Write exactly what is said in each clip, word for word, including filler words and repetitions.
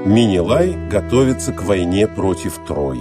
Менелай готовится к войне против Трои.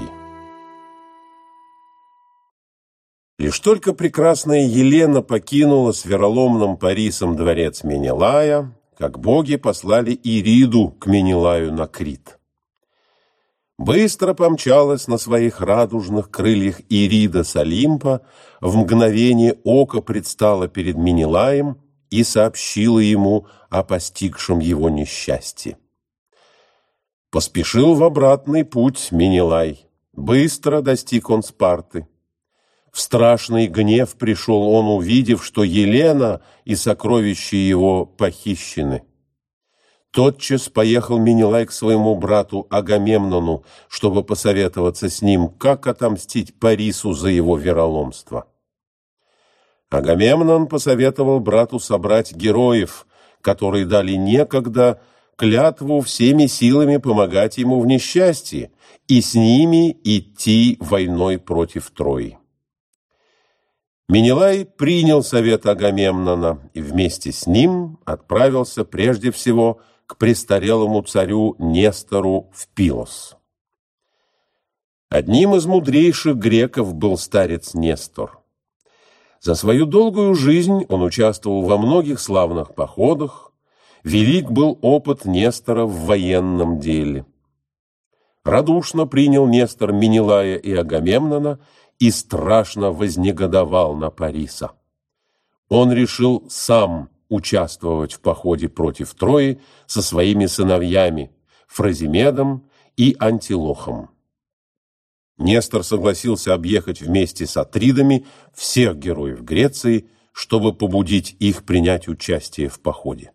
Лишь только прекрасная Елена покинула с вероломным Парисом дворец Менелая, как боги послали Ириду к Менелаю на Крит. Быстро помчалась на своих радужных крыльях Ирида с Олимпа, в мгновение ока предстала перед Менелаем и сообщила ему о постигшем его несчастье. Поспешил в обратный путь Менелай. Быстро достиг он Спарты. В страшный гнев пришел он, увидев, что Елена и сокровища его похищены. Тотчас поехал Менелай к своему брату Агамемнону, чтобы посоветоваться с ним, как отомстить Парису за его вероломство. Агамемнон посоветовал брату собрать героев, которые дали некогда клятву всеми силами помогать ему в несчастье и с ними идти войной против Трои. Менелай принял совет Агамемнона и вместе с ним отправился прежде всего к престарелому царю Нестору в Пилос. Одним из мудрейших греков был старец Нестор. За свою долгую жизнь он участвовал во многих славных походах. Велик был опыт Нестора в военном деле. Радушно принял Нестор Менелая и Агамемнона и страшно вознегодовал на Париса. Он решил сам участвовать в походе против Трои со своими сыновьями Фразимедом и Антилохом. Нестор согласился объехать вместе с Атридами всех героев Греции, чтобы побудить их принять участие в походе.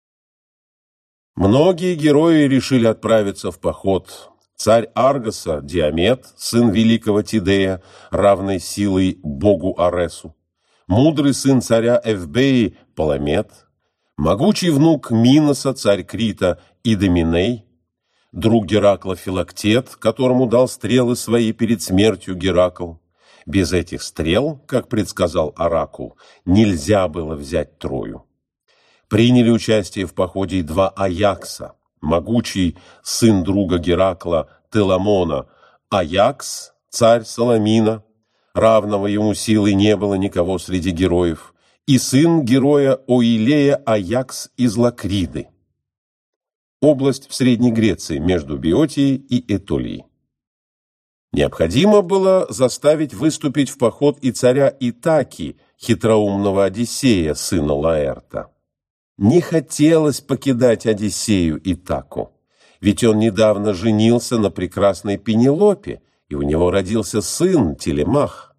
Многие герои решили отправиться в поход. Царь Аргоса Диамет, сын великого Тидея, равной силой богу Аресу, мудрый сын царя Эвбеи Паламет, могучий внук Миноса, царь Крита Идоминей, друг Геракла Филактет, которому дал стрелы свои перед смертью Геракл. Без этих стрел, как предсказал оракул, нельзя было взять Трою. Приняли участие в походе и два Аякса, могучий сын друга Геракла Теламона, Аякс, царь Саламина, равного ему силой не было никого среди героев, и сын героя Оилея Аякс из Лакриды. Область в Средней Греции между Биотией и Этолией. Необходимо было заставить выступить в поход и царя Итаки, хитроумного Одиссея, сына Лаэрта. Не хотелось покидать Одиссею Итаку, ведь он недавно женился на прекрасной Пенелопе, и у него родился сын Телемах.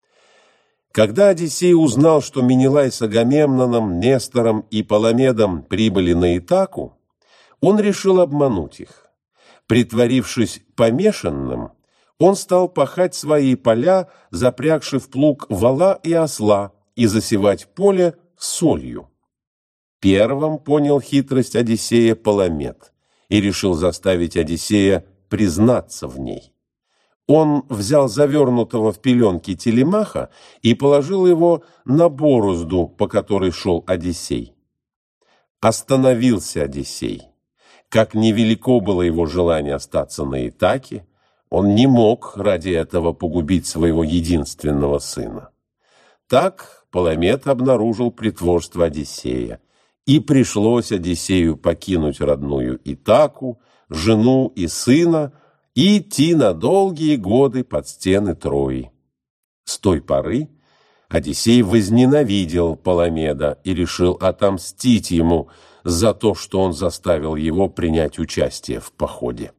Когда Одиссей узнал, что Менелай с Агамемноном, Нестором и Паламедом прибыли на Итаку, он решил обмануть их. Притворившись помешанным, он стал пахать свои поля, запрягши в плуг вола и осла, и засевать поле солью. Первым понял хитрость Одиссея Паламед и решил заставить Одиссея признаться в ней. Он взял завернутого в пеленки Телемаха и положил его на борозду, по которой шел Одиссей. Остановился Одиссей. Как невелико было его желание остаться на Итаке, он не мог ради этого погубить своего единственного сына. Так Паламед обнаружил притворство Одиссея, и пришлось Одиссею покинуть родную Итаку, жену и сына, и идти на долгие годы под стены Трои. С той поры Одиссей возненавидел Паламеда и решил отомстить ему за то, что он заставил его принять участие в походе.